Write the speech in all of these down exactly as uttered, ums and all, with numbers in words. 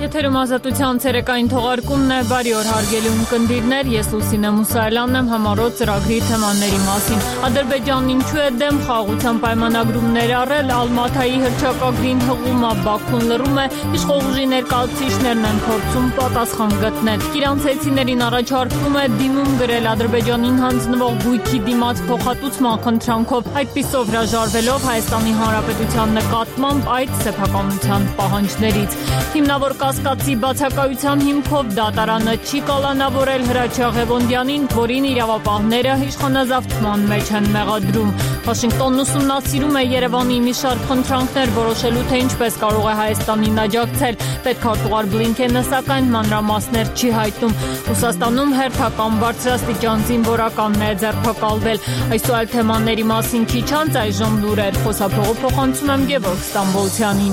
Եթերում ազատության ցերեկային թողարկումն է, բարի օր հարգելի ունկնդիրներ, ես Լուսինե Մուսայելյանն եմ, համառոտ ծրագրի թեմաների մասին։ Ադրբեջանն ինչու է դեմ խաղաղության պայմանագրում ներառել, Ալմաթայի հռչակագրին հղումը Բաքուն լռում է, իշխող ուժի ներկայացուցիչներն են փորձում պատասխան գտնել։ Իրանցիներին առաջարկվում է դիմում գրել Ադրբեջանին հանձնվող գույքի դիմաց փոխհատուցման խնդրանքով, այդպիսով հրաժարվելով Հայաստանի Հանրապետության նկատմամբ այդ սեփականության պահանջներից։ Հիմնավոր կասկածի բացակայության հիմքով դատարանը չի կալանավորել Հրաչյա Ղևոնդյանին, որին իրավապահները իշխանազավթման մեջ են մեղադրում։ Վաշինգտոնն ուսումնասիրում է Երևանի մի շարք խնդրանքներ, որոշելու թե ինչպես կարող է Հայաստանին աջակցել։ Պետքարտուղար Բլինքենը սակայն մանրամասներ չի հայտնում։ Ռուսաստանում հերթական բարձրաստիճան զինվորականն է ձերբակալվել։ Այս ու այլ թեմաների մասին քիչ անց այժմ լուրեր, խոսափողը փոխանցում եմ Գևորգ Ստամբոլցյանին։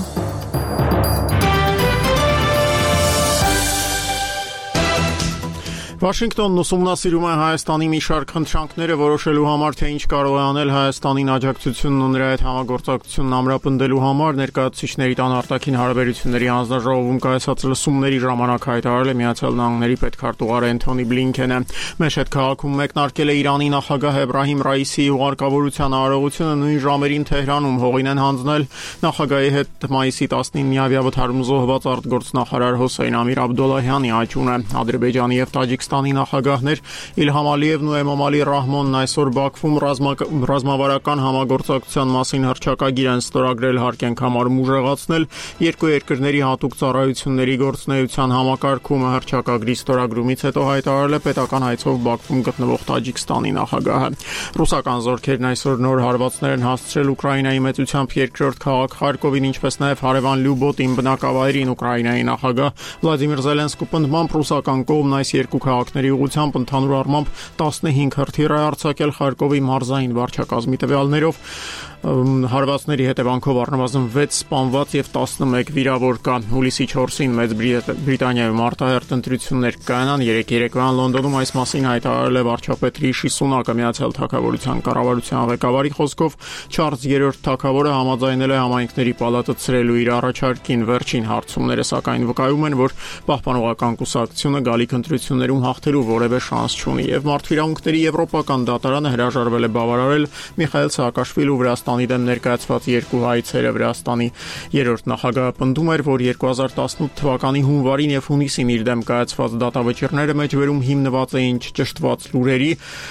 Վաշինգտոնն ուսումնասիրում է Հայաստանի մի շարք խնդրանքները, որոշելու համար, թե ինչ կարող է անել Հայաստանին աջակցությունն ու նրա հետ համագործակցությունն ամրապնդելու համար, ներկայացուցիչների տան արտաքին հարաբերությունների հանձնաժողովում կայացած լսումների ժամանակ հայտարարել է Միացյալ Նահանգների պետքարտուղար Էնթոնի Բլինքենը։ Մեշեդ քաղաքում մեկնարկել է Իրանի նախագահ Էբրահիմ Ռայիսիի ուղարկավորության արարողությունը, նույն ժամերին Թեհրանում հողին են հանձնել նախագահի հետ մայիսի տասնիննյա վթարում զոհված արտգործնախարար Հոսեյն Ամիր Աբդոլլահյանի աճյունը։ Ադրբեջանի եւ Տաջիկստանի նախագահներ Իլհամ Ալիևն ու Էմոմալի Ռահմոնն այսօր Բաքվում ռազմավարական համագործակցության մասին հռչակագիր են ստորագրել, հարկ ենք համարում ուժեղացնել երկու երկրների հատուկ ծառայությունների գործունեության համակարգումը։ Հռչակագրի ստորագրումից հետո հայտարարել է պետական հայցով Բաքվում գտնվող Տաջիկստանի նախագահը։ Ռուսական զորքերն այսօր նոր հարվածներ են հասցրել Ուկրաինայի մեծությամբ երկրորդ քաղաք Խարկովին, ինչպես նաև հարևան Լյուբոտին բնակավայրին։ Ուկրաինայի նախագահ Վլադիմիր Զելենսկու պնդմամբ ռուսական կողմն այս երկու քաղաքների ուղղությամբ ընդհանուր առմամբ տասնհինգ հրթիռ է արձակել Խարկովի մարզային վարչակազմի տվյալներով։ Հարվածների հետևանքով առնվազն վեց սպանված եւ տասնմեկ վիրավոր կա։ Հուլիսի չորսին Մեծ Բրիտանիայում արտահերթ ընտրություններ կայանան։ Երեկ երեկոյան Լոնդոնում այս մասին հայտարարել է վարչապետ Ռիշի Սունակը։ Միացյալ Թագավորության կառավարության ղեկավարի խոսքով Չարլզ երրորդ թագավորը համաձայնել է համայնքների պալատը ցրելու իր առաջարկին։ Վերջին հարցումները սակայն վկայում են, որ պահպանողական կուսակցությունը գալիք ընտրություններում հաղթելու որևէ շանս չունի, եւ Մարդվիրավունքների եվրոպական դատարանը հրաժարվել է բավարարել Միխայիլ Սաակաշվիլու Վրաստանի դեմ ներկայացված երկու հայցերը։ Վրաստանի երրորդ նախագահը պնդում էր, որ երկու հազար տասնութ թվականի հունվարին եւ հունիսին իր դեմ կայացված դատավճիռները մեջբերում հիմնված էին չճշտված լուրերի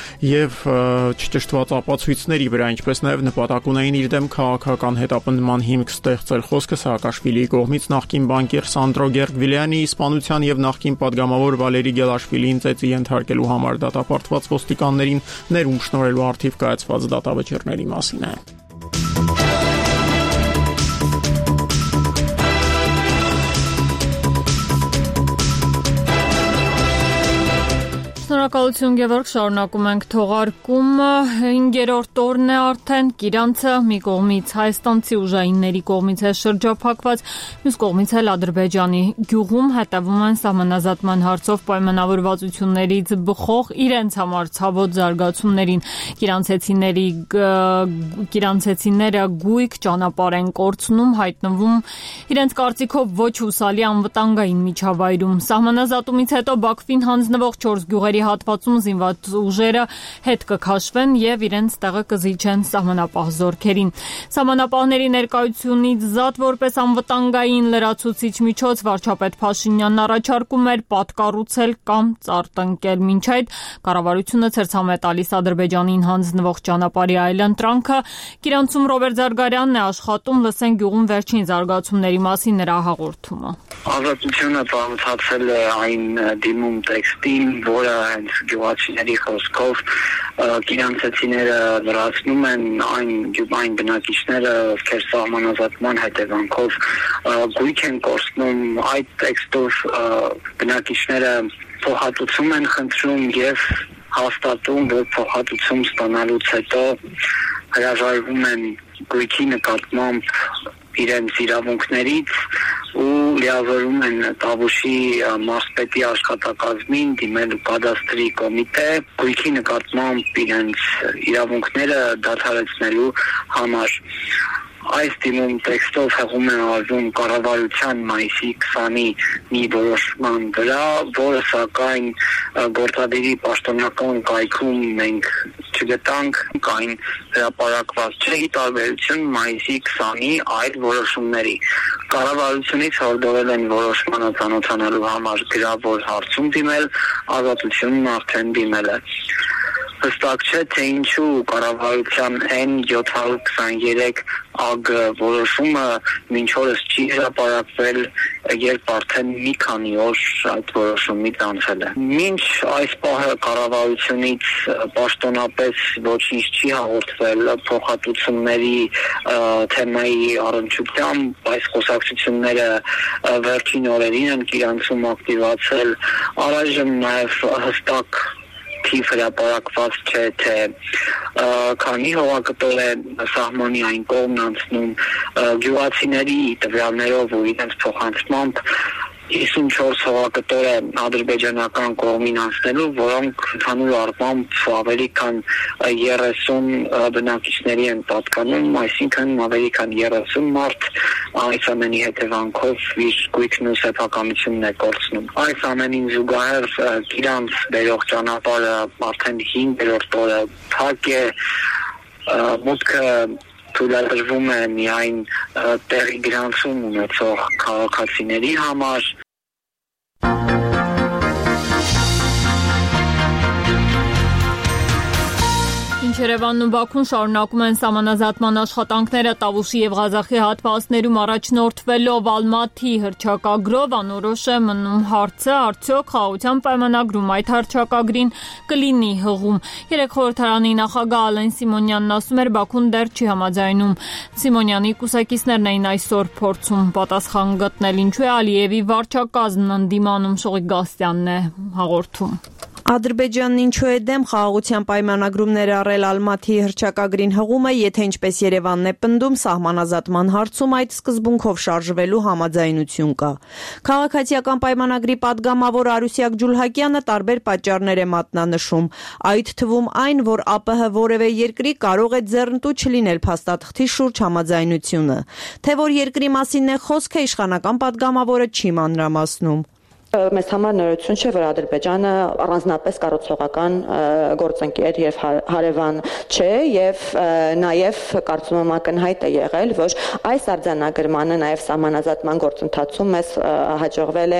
եւ չճշտված ապացույցների վրա, ինչպես նաեւ նպատակ ունեին իր դեմ քաղաքական հետապնդման հիմք ստեղծել։ Խոսքը Սաակաշվիլիի կողմից նախկին բանկեր Սանդրո Գերգվիլյանի իսպանության եւ նախկին պատգամավոր Վալերի Գելաշվիլիին ծեծի ենթարկելու համար դատապարտված ոստիկաններին ներում շնորհելու առթիվ կայացված դատավճիռների մասին է։ Շնորհակալություն Գևորգ, շարունակում ենք թողարկումը։ հինգերորդ օրն է արդեն Կիրանցը մի կողմից հայաստանցի ուժայինների կողմից է շրջափակված, մյուս կողմից էլ Ադրբեջանի գյուղում հետևում են սահմանազատման հարցով պայմանավորվածություններից բխող իրենց համար ցավոտ զարգացումներին։ Կիրանցեցիների կիրանցեցիները գույք ճանապարհ են կորցնում, հայտնվում իրենց կարծիքով ոչ հուսալի անվտանգային միջավայրում։ Սահմանազատումից հետո Բաքվին հանձնվող չորս գյուղերի հատվածում զինված ուժերը հետ կքաշվեն եւ իրենց տեղը կզիջեն սահմանապահ զորքերին։ Սահմանապահների ներկայությունից զատ որպես անվտանգային լրացուցիչ միջոց վարչապետ Փաշինյանն առաջարկում էր պատկառուցել կամ ծարտնկել։ Մինչ այդ կառավարությունը ցերցամ է տալիս Ադրբեջանին հանձնվող ճանապարհի այլընտրանքը։ Կիրանցում Ռոբերտ Զարգարյանն է աշխատում, լսեն գյուղում վերջին զարգացումների մասին նրա հաղորդումը։ Ազատությունը ծանոթացել է այն դիմում տեքստին, որը հենց գյուղացիների խոսքով կիրանցեցիները լրացնում են այն գյուղային բնակիչները, ովքեր սահմանազատման հետևանքով գույք են կորցնում։ Այդ տեքստով բնակիչները փոխհատուցում են խնդրում եւ հաստատում, որ փոխհատուցում ստանալուց հետո հրաժարվում են գույքի նկատմամբ իրենց իրավունքներից ու լիազորում են Տավուշի մարզպետի աշխատակազմին դիմելու կադաստրի կոմիտե գույքի նկատմամբ իրենց իրավունքները դադարեցնելու համար։ Այս դիմում տեքստով հեղում է արվում կառավարության մայիսի քսանի մի որոշման վրա, որը սակայն գործադիրի պաշտոնական կայքում մենք չգտանք, կային հրապարակված չէ, ի տարբերություն մայիսի քսանի այլ որոշումների։ Կառավարությունից հորդորել են որոշմանը ծանոթանալու համար գրավոր հարցում դիմել, ազատությունն արդեն դիմել է։ Հստակ չէ, թե ինչու կառավարության N յոթ հարյուր քսաներեք A G որոշումը մինչ օրս չի հրապարակվել, երբ արդեն մի քանի օր այդ որոշումից անցել է։ Մինչ այս պահը կառավարությունից պաշտոնապես ոչինչ չի հաղորդվել փոխհատուցումների թեմայի առնչությամբ, այս խոսակցությունները վերջին օրերին են իրանցում ակտիվացել, առայժմ նաև հստակ թիվ հրապարակված չէ, թե քանի հողակտոր է սահմանի այն կողմն անցնում, գյուղացիների տվյալներով ու իրենց փոխանցմամբ հիսունչորս հողակտոր է ադրբեջանական կողմին անցնելու, որոնք ընդհանուր առմամբ ավելի քան երեսուն բնակիչների են պատկանում, այսինքն ավելի քան երեսուն մարդ այս ամենի հետևանքով իր գույքն ու սեփականությունն է կորցնում։ Այս ամենին զուգահեռ իրանց բերող ճանապարհը արդեն հինգերորդ օրը փակ է, մուտքը թույլատրվում է միայն տեղի գրանցում ունեցող քաղաքացիների համար։ Ինչ Երևանն ու Բաքուն շարունակում են սահմանազատման աշխատանքները Տավուշի եւ Ղազախի հատվածներում առաջնորդվելով Ալմաթի հռչակագրով անորոշ է մնում հարցը, արդյոք խաղաղության պայմանագրում այդ հռչակագրին կլինի հղում։ Երեք խորհրդարանի նախագահ Ալեն Սիմոնյանն ասում էր, Բաքուն դեռ չի համաձայնում։ Սիմոնյանի կուսակիցներն էին այսօր փորձում պատասխան գտնել, ինչու է Ալիևի վարչակազմն ընդդիմանում, Շողիկ Գասյանն է հաղորդում։ Ադրբեջանն ինչու է դեմ խաղաղության պայմանագրում ներառել Ալմաթի հռչակագրին հղումը, եթե ինչպես Երևանն է պնդում, սահմանազատման հարցում այդ սկզբունքով շարժվելու համաձայնություն կա։ Քաղաքացիական պայմանագրի պատգամավոր Արուսյակ Ջուլհակյանը տարբեր պատճառներ է մատնանշում, այդ թվում այն, որ ԱՊՀ որևէ երկրի կարող է ձեռնտու չլինել փաստաթղթի շուրջ համաձայնությունը։ Թե որ երկրի մասինն է խոսքը, իշխանական պատգամավորը չի մանրամասնում։ Մեզ համար նորություն չէ, որ Ադրբեջանը առանձնապես կառուցողական գործընկեր եւ հարևան չէ եւ նաեւ կարծում եմ ակնհայտ է եղել, որ այս արձանագրմանը նաեւ սահմանազատման գործընթացում մեզ հաջողվել է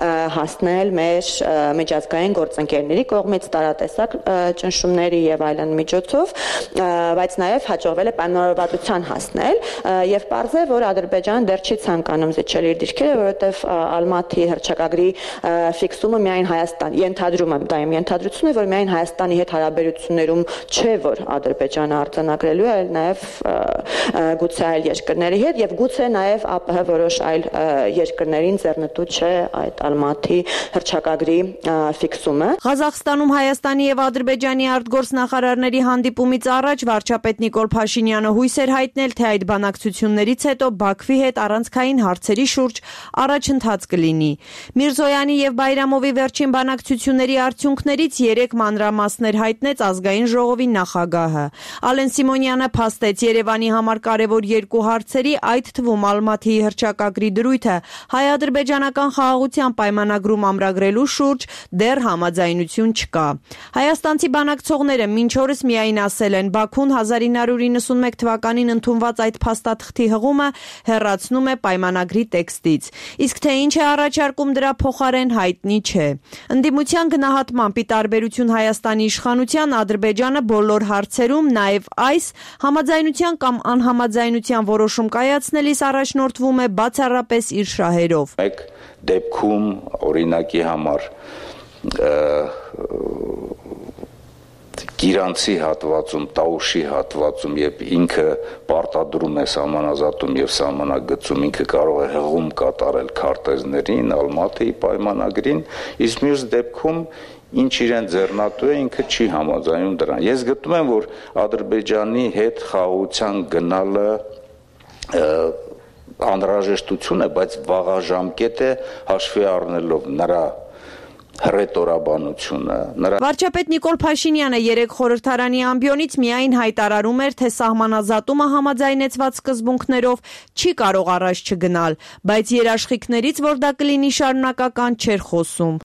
հասնել մեր միջազգային գործընկերների կողմից տարատեսակ ճնշումների եւ այլն միջոցով, բայց նաեւ հաջողվել է պայմանավորվածության հասնել եւ պարզ է, որ Ադրբեջանը դեռ չի ցանկանում զիջել իր դիրքերը, որովհետեւ Ալմաթի հռչակագրի ֆիքսումը միայն Հայաստան, ենթադրում եմ, դա իմ ենթադրությունն է, որ միայն Հայաստանի հետ հարաբերություններում չէ, որ Ադրբեջանը արձանագրելու է, այլ նաև գուցե այլ երկրների հետ եւ գուցե նաև ԱՊՀ որոշ այլ երկրներին ձեռնտու չէ այդ Ալմաթի հռչակագրի ֆիքսումը։ Ղազախստանում Հայաստանի եւ Ադրբեջանի արտգործնախարարների հանդիպումից առաջ վարչապետ Նիկոլ Փաշինյանը հույս էր հայտնել, թե այդ բանակցություններից հետո Բաքվի հետ առանցքային հարցերի շուրջ առաջընթաց կլինի։ Միրզոյանի եւ Բայրամովի վերջին բանակցությունների արդյունքներից երեք մանրամասներ հայտնեց ազգային ժողովի նախագահը։ Ալեն Սիմոնյանը փաստեց Երևանի համար կարևոր երկու հարցերի, այդ թվում Ալմաթիի հռչակագրի դրույթը հայ-ադրբեջանական խաղաղության պայմանագրում ամրագրելու շուրջ դեռ համաձայնություն չկա։ Հայաստանցի բանակցողները մինչ օրս միայն ասել են, Բաքուն հազար ինը հարյուր իննսունմեկ թվականին ընդունված այդ փաստաթղթի հղումը հեռացնում է պայմանագրի տեքստից։ Իսկ թե ինչ է առաջարկում դրա փոխարեն հայտնի չէ։ Ընդդիմության գնահատմամբ ի տարբերություն Հայաստանի իշխանության, Ադրբեջանը բոլոր հարցերում, նաև այս, համաձայնության կամ անհամաձայնության որոշում կայացնելիս առաջնորդվում է բացառապես իր շահերով։ Մեկ դեպքում օրինակի համար Գիրանցի հատվածում, Տավուշի հատվածում, երբ ինքը պարտադրում է սահմանազատում եւ սահմանագծում, ինքը կարող է հղում կատարել քարտեզներին, Ալմաթիի պայմանագրին, իսկ մյուս դեպքում ինչ իրեն ձեռնատու է, ինքը չի համաձայնում դրան։ Ես գտնում եմ, որ Ադրբեջանի հետ խաղաղության գնալը անհրաժեշտություն է, բայց վաղաժամկետ է հաշվի առնելով նրա հռետորաբանությունը նրա Վարչապետ Նիկոլ Փաշինյանը երեք խորհրդարանի ամբիոնից միայն հայտարարում էր, թե սահմանազատումը համաձայնեցված սկզբունքներով չի կարող առաջ չգնալ, բայց երաշխիքներից, որ դա կլինի շարունակական, չէր խոսում։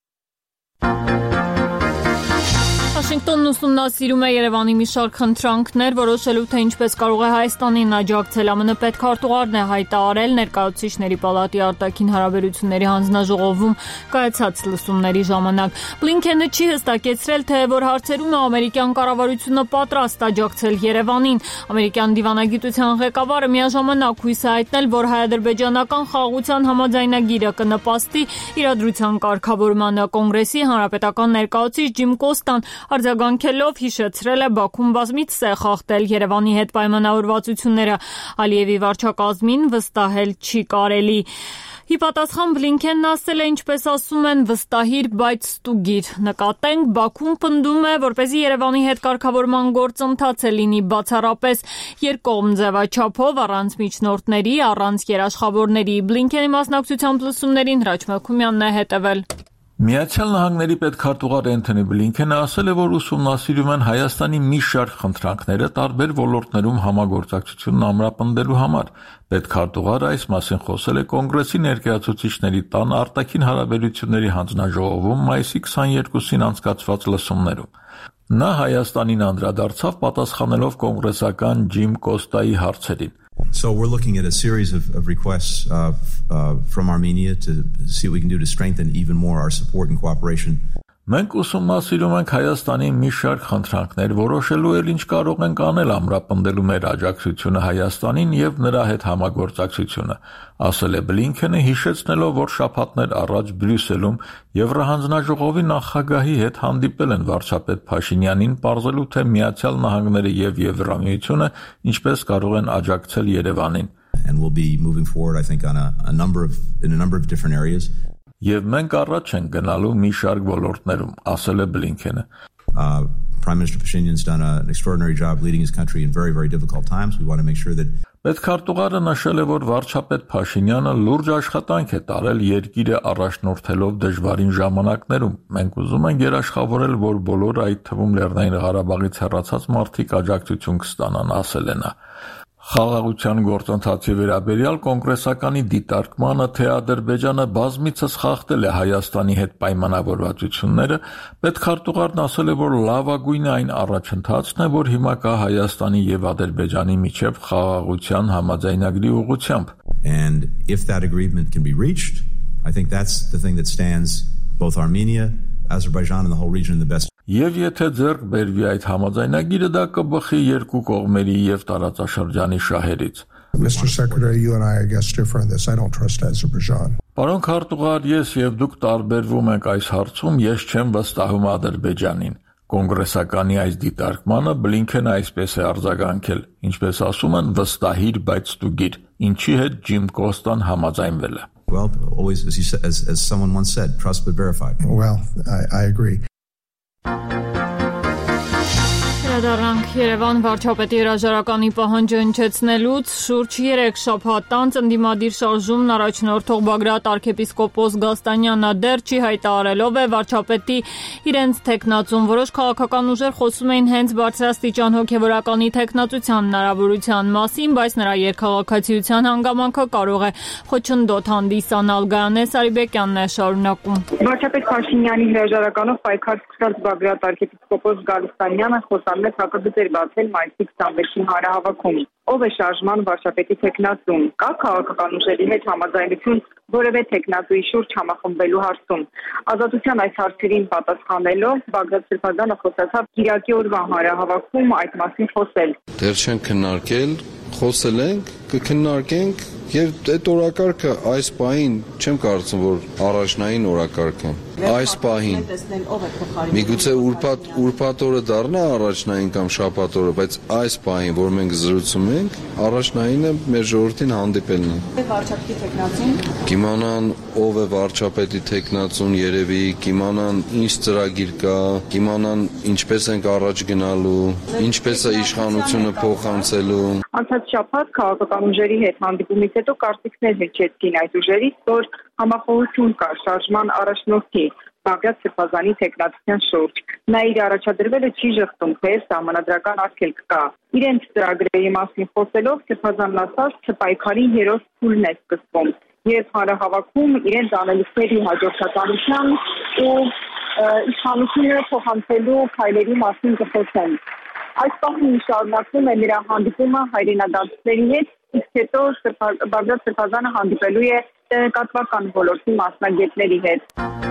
Վաշինգտոնն ուսումնասիրում է Երևանի մի շարք խնդրանքներ, որոշելու թե ինչպես կարող է Հայաստանին աջակցել։ ԱՄՆ պետքարտուղարն է հայտարարել ներկայացուցիչների պալատի արտաքին հարաբերությունների հանձնաժողովում կայացած լսումների ժամանակ։ Բլինքենը չի հստակեցրել, թե որ հարցերում է ամերիկյան կառավարությունը պատրաստ աջակցել Երևանին։ Ամերիկյան դիվանագիտության ղեկավարը միաժամանակ հույս է հայտնել, որ հայ-ադրբեջանական խաղաղության համաձայնագիրը կնպաստի իրադրության կարգավորմանը։ Կոնգրեսի հանրապետական ներկայացուցիչ Ջիմ Կոստան արձագանքելով հիշեցրել է Բաքուն բազմից է խախտել Երևանի հետ պայմանավորվածությունները, Ալիևի վարչակազմին վստահել չի կարելի։ Ի պատասխան Բլինքենն ասել է, ինչպես ասում են, վստահիր, բայց ստուգիր։ Նկատենք, Բաքուն պնդում է, որպեսզի Երևանի հետ կարգավորման գործընթացը լինի բացառապես երկկողմ ձևաչափով, առանց միջնորդների, առանց երաշխավորների։ Բլինքենի մասնակցությամբ լսումներին Հրաչ Մաքումյանն է հետևել։ Միացյալ Նահանգների պետքարտուղար Էնթոնի Բլինքենը ասել է, որ ուսումնասիրում են Հայաստանի մի շարք խնդրանքները տարբեր ոլորտներում համագործակցությունն ամրապնդելու համար։ Պետքարտուղարը այս մասին խոսել է Կոնգրեսի ներկայացուցիչների տան արտաքին հարաբերությունների հանձնաժողովում մայիսի քսաներկուսին անցկացված լսումներում։ Նա Հայաստանին անդրադարձավ պատասխանելով կոնգրեսական Ջիմ Կոստայի հարցերին։ So we're looking at a series of, of requests uh, uh, from Armenia to see what we can do to strengthen even more our support and cooperation. Մենք ուսումնասիրում ենք Հայաստանի մի շարք խնդրանքներ, որոշելու էլ ինչ կարող ենք անել ամրապնդելու մեր աջակցությունը Հայաստանին եւ նրա հետ համագործակցությունը, ասել է Բլինքենը, հիշեցնելով, որ շաբաթներ առաջ Բրյուսելում Եվրահանձնաժողովի նախագահի հետ հանդիպել են վարչապետ Փաշինյանին, պարզելու թե Միացյալ Նահանգները եւ Եվրամիությունը ինչպես կարող են աջակցել Երևանին. And we'll be moving forward I think on a, a number of in a number of different areas. Եվ մենք առաջ ենք գնալու մի շարք ոլորտներում, ասել է Բլինքենը. Uh, Prime Minister Pashinyan's done a, an extraordinary job leading his country in very, very difficult times. We want to make sure that Պետքարտուղարը նշել է, որ վարչապետ Փաշինյանը լուրջ աշխատանք է տարել երկիրը առաջնորդելով դժվարին ժամանակներում։ Մենք ուզում ենք երաշխավորել, որ բոլորը, այդ թվում Լեռնային Ղարաբաղից հեռացած մարդիկ աջակցություն կստանան, ասել է նա։ Խաղաղության գործընթացի վերաբերյալ կոնգրեսականի դիտարկմանը, թե Ադրբեջանը բազմիցս խախտել է Հայաստանի հետ պայմանավորվածությունները, պետքարտուղարն ասել է, որ լավագույնը այն առաջընթացն է, որ հիմա կա Հայաստանի եւ Ադրբեջանի միջև խաղաղության համաձայնագրի ուղղությամբ. And if that agreement can be reached, I think that's the thing that stands both Armenia, Azerbaijan and the whole region in the best. Եվ եթե ձեռք բերվի այդ համաձայնագիրը, դա կբխի երկու կողմերի եւ տարածաշրջանի շահերից. Mister Secretary, you and I, I guess, differ on this. I don't trust Azerbaijan. Պարոն քարտուղար, ես եւ դուք տարբերվում ենք այս հարցում, ես չեմ վստահում Ադրբեջանին։ Կոնգրեսականի այս դիտարկմանը Բլինքենը այսպես է արձագանքել, ինչպես ասում են, վստահիր, բայց ստուգիր, ինչի հետ Ջիմ Կոստան համաձայնվել է. Well, always as, you said, as, as someone once said, trust but verify. Well, I, I agree. Դրանք Երևան վարչապետի հրաժարականի պահանջը հնչեցնելուց շուրջ երեք շաբաթ անց ընդդիմադիր շարժումն առաջնորդող Բագրատ arczepiskopos Գաստանյանը դեռ չի հայտարարելով է վարչապետի իրենց թեկնածուն։ Որոշ քաղաքական ուժեր խոսում էին հենց բարձրաստիճան հոգևորականի թեկնածության հնարավորության մասին, բայց նրա երկխաղաքացիության հանգամանքը կարող է խոչընդոտ հանդիսանալ։ Գայանե Սարիբեկյանն է շարունակում։ Վարչապետ Փաշինյանի հրաժարականով պայքար սկսած Բագրատ arczepiskopos Գաստանյանը խոսում է հակագծեր բացել մայիսի քսանվեցին հանրահավաքում։ Ով է շարժման վարչապետի թեկնածուն։ Կա քաղաքական ուժերի հետ համաձայնություն որևէ թեկնածուի շուրջ համախմբելու հարցում։ Ազատության այս հարցերին պատասխանելով Բագրատ Սրբազանը խոսացավ Կիրակի օրվա հանրահավաքում այդ մասին խոսել։ Դեռ չեն քննարկել, խոսել ենք, կքննարկենք եւ այդ օրակարգը այս պահին չեմ կարծում, որ առաջնային օրակարգ է։ Այս պահին միգուցե ուրբաթ ուրբաթ օրը դառնա առաջնային կամ շաբաթ օրը, բայց այս պահին, որ մենք զրուցում ենք, առաջնայինը մեր ժողովրդին հանդիպելն է։ Վարչապետի թեկնածուն։ Կիմանան ով է վարչապետի թեկնածուն երևի, կիմանան ինչ ծրագիր կա, կիմանան ինչպես ենք առաջ գնալու, ինչպես է իշխանությունը փոխանցելու։ Անցած շաբաթ քաղաքական ուժերի հետ հանդիպումից հետո կարծիքներ հնչեցին այդ ուժերից, որ համախոհություն կա շարժման առաջնորդի Բաղդադ Սրբազանի թեկնածության շուրջ։ Նա իր առաջադրվելը չի ժխտում, թե սահմանադրական արգելք կա։ Իրենց ծրագրերի մասին խոսելով Սրբազանն ասաց, չպայքարի երրորդ փուլն է սկսվում եւ հանրահավաքում իրենց անելիքների հաջորդականության ու իշխանությունը փոխանցելու քայլերի մասին կխոսեն։ Այս պահին շարունակվում է նրա հանդիպումը հայրենադարձների հետ, իսկ հետո Բաղդադ Սրբազանը հանդիպելու է տեղեկատվական ոլորտի մասնագետների հետ։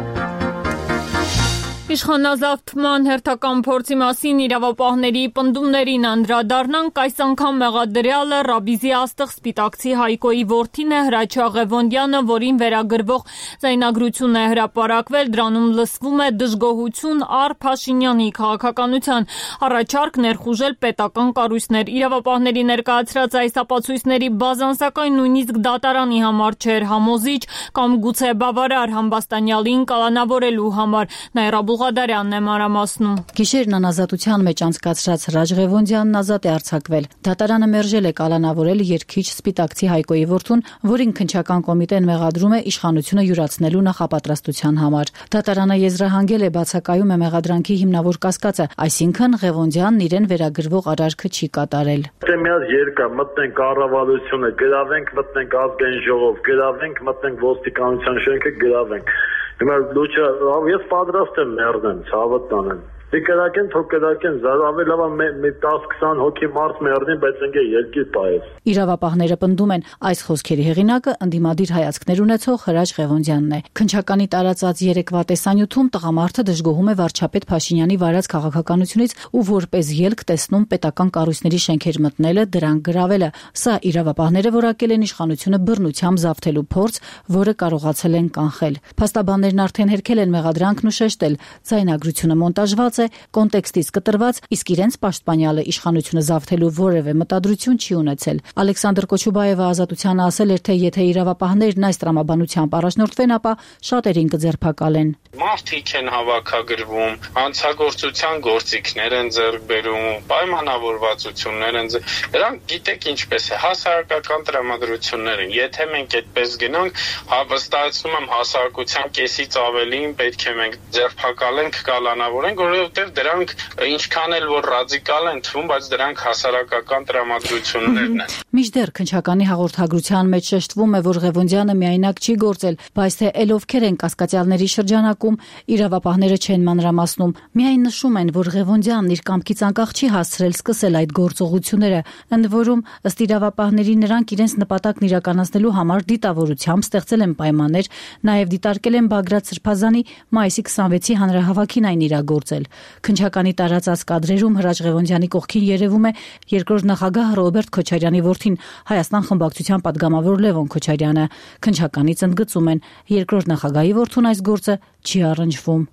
Իշխանազավթման հերթական փորձի մասին իրավապահների պնդումներին անդրադառնանք, այս անգամ մեղադրյալը Ռաբիզի աստղ սպիտակցի Հայկոյի որդին է Հրաչյա Ղևոնդյանը, որին վերագրվող ձայնագրություն է հրապարակվել, դրանում լսվում է դժգոհություն առ Փաշինյանի քաղաքականության, առաջարկ ներխուժել պետական կառույցներ։ Իրավապահների ներկայացրած այս ապացույցների բազան սակայն նույնիսկ դատարանի համար չէր համոզիչ կամ գուցե բավարար համբաստանյալին կալանավորելու համար։ Նաիրա Բուղադարյանն է մանրամասնում։ Գիշերն անազատության մեջ անցկացրած Հրաչ Ղևոնդյանն ազատ է արձակվել։ Դատարանը մերժել է կալանավորել երգիչ Սպիտակցի Հայկոյի որդուն, որին քննչական կոմիտեն մեղադրում է իշխանությունը յուրացնելու նախապատրաստության համար։ Դատարանը եզրահանգել է բացակայում է մեղադրանքի հիմնավոր կասկածը, այսինքն Ղևոնդյանն իրեն վերագրվող արարքը չի կատարել։ Միած երկա մտնենք կառավարությունը, գրավենք, մտնենք ազգային ժողով, գրավենք, մտնենք ոստիկանության շենքը, գրավենք։ Հիմա լուչը ես պատրաստ եմ մեռնեմ, ցավը տանեմ։ Դիկրակեն թոկերակեն զարավել լավ մի դես քսան հոգի մարդ մեռնի, բայց ընկե երկիր պայես։ Իրավապահները պնդում են, այս խոսքերի հեղինակը ընդդիմադիր հայացքներ ունեցող Հրաչ Ղևոնդյանն է։ Քննչականի տարածած երեկվա տեսանյութում տղամարդը դժգոհում է վարչապետ Փաշինյանի վարած քաղաքականությունից ու որպես ելք տեսնում պետական կառույցների շենքեր մտնելը, դրանք գրավելը։ Սա իրավապահները որակել են իշխանությունը բռնությամբ զավթելու փորձ, որը կարողացել են կանխել։ Փաստաբաններն արդեն հերքել են մեղադրանքն ու շեշտել, ձայնագրությունը մոնտաժված կոնտեքստից կտրված, իսկ իրենց պաշտպանյալը իշխանությունը զավթելու որևէ մտադրություն չի ունեցել։ Ալեքսանդր Կոչուբաևը Ազատությանը ասել էր, թե եթե իրավապահներն այս տրամաբանությամբ առաջնորդվեն, ապա շատերին կձերբակալեն։ Մարդիկ են հավաքագրվում, հանցագործության գործիքներ են ձեռք բերում, պայմանավորվածություններ են ձեռք։ Դրանք գիտեք ինչպես է, հասարակական տրամադրություններ են։ Եթե մենք այդպես գնանք, վստահեցնում եմ հասարակության կեսից ավելին պետք է մենք ձերբակալենք, կալանավորենք, որովհետև դրանք ինչքան էլ որ ռադիկալ են թվում, բայց դրանք հասարակական տրամադրություններն են։ Մինչդեռ քննչականի հաղորդագրության մեջ շեշտվում է, որ Ղևոնդյանը միայնակ չի գործել, բայց թե ել ովքեր են կասկածյալների շրջանակում, իրավապահները չեն մանրամասնում։ Միայն նշում են, որ Ղևոնդյանն իր կամքից անկախ չի հասցրել սկսել այդ գործողությունները, ընդ որում ըստ իրավապահների նրանք իրենց նպատակն իրականացնելու համար դիտավորությամբ ստեղծել են պայմաններ, նաև դիտարկել են Բագրատ Սրբազանի մայիսի քսանվեցի հանրահավաքին այն իրագործել։ Քննչականի տարածած կադրերում Հրաչ Ղևոնդյանի կողքին երևում է երկրորդ նախագահ Ռոբերտ Քոչարյանի որդին, Հայաստան խմբակցության պատգամավոր Լևոն Քոչարյանը։ Քննչականից ընդգծում են, երկրորդ նախագահի որդուն այս գործը չի առնչվում։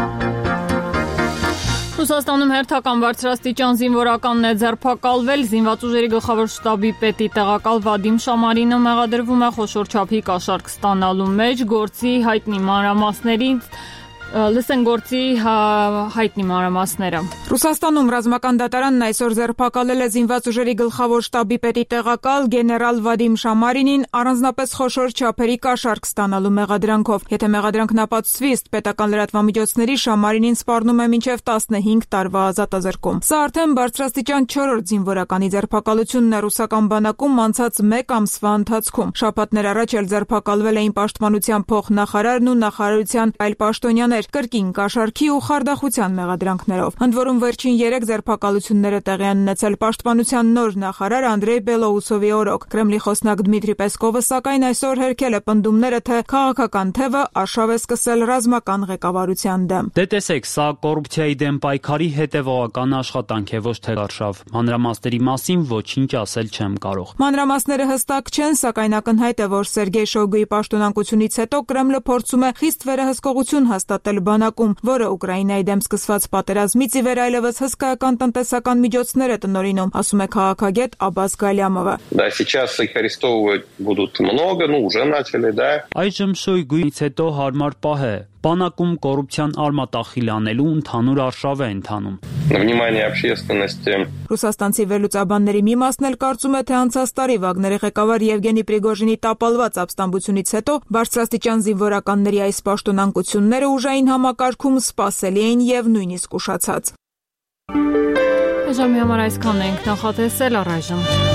Ռուսաստանում հերթական բարձրաստիճան զինվորականն է ձերբակալվել։ Զինված ուժերի գլխավոր շտաբի պետի տեղակալ Վադիմ Շամարինը մեղադրվում է խոշոր չափի կաշառք ստանալու մեջ։ Գործի հայտնի մանրամասներից Լսեն գործի հայտնի մանրամասները։ Ռուսաստանում ռազմական դատարանն այսօր ձերբակալել է զինված ուժերի գլխավոր շտաբի պետի տեղակալ գեներալ Վադիմ Շամարինին առանձնապես խոշոր չափերի կաշառք ստանալու մեղադրանքով։ Եթե մեղադրանքն ապացուցվի, ըստ պետական լրատվամիջոցների Շամարինին սպառնում է մինչև տասնհինգ տարվա ազատազրկում։ Սա արդեն բարձրաստիճան չորրորդ զինվորականի ձերբակալությունն է ռուսական բանակում անցած մեկ ամսվա ընթացքում։ Շաբաթներ առաջ էլ ձերբակալվել էին պաշտպանության փոխնախարարն ու նախարարության այլ պաշտոնյաներ կրկին կաշառքի ու խարդախության մեղադրանքներով։ Ընդ որում վերջին երեք ձերբակալությունները տեղի են ունեցել պաշտպանության նոր նախարար Անդրեյ Բելոուսովի օրոք։ Կրեմլի խոսնակ Դմիտրի Պեսկովը սակայն այսօր հերքել է պնդումները, թե քաղաքական թևը արշավ է սկսել ռազմական ղեկավարության դեմ։ Դե տեսեք, սա կոռուպցիայի դեմ պայքարի հետևողական աշխատանք է, ոչ թե արշավ։ Մանրամասների մասին ոչինչ ասել չեմ կարող։ Մանրամասները հստակ չեն, սակայն ակնհայտ է, որ Սերգեյ Շոյգուի պաշտոնանկությունից հետո Կրեմլը փորձում է խիստ վերահսկողություն հաստատել բանակում, որը Ուկրաինայի դեմ սկսված պատերազմից ի վեր այլևս հսկայական տնտեսական միջոցներ է տնօրինում, ասում է քաղաքագետ Աբաս Գալյամովը։ Да, сейчас их арестовывать будут много, ну уже начали, да։ Այժմ Շոյգուից հետո հարմար պահ է։ Բանակում կոռուպցիան արմատախիլ անելու ընդհանուր արշավ է ընթանում։ Վնիմание общественности. Ռուսաստանցի վերլուծաբանների մի մասն էլ կարծում է, թե անցած տարի Վագների ղեկավար Եվգենի Պրիգոժինի տապալված ապստամբությունից հետո բարձրաստիճան զինվորականների այս պաշտոնանկությունները ուժային համակարգում սպասելի էին եւ նույնիսկ ուշացած։ Այժմ համար այսքանն ենք նախատեսել առայժմ։